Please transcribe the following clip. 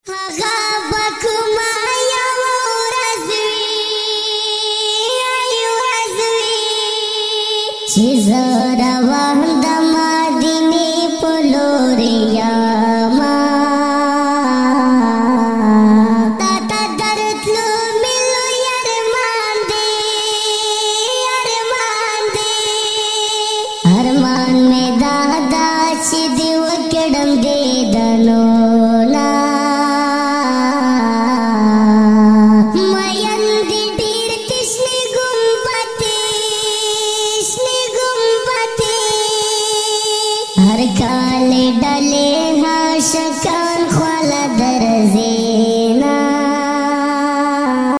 هغه بکما یو ورځ وي چې زه روان د مدینې په لور یمه تا ته درتلو مې لوی ارمان دی ارمان مې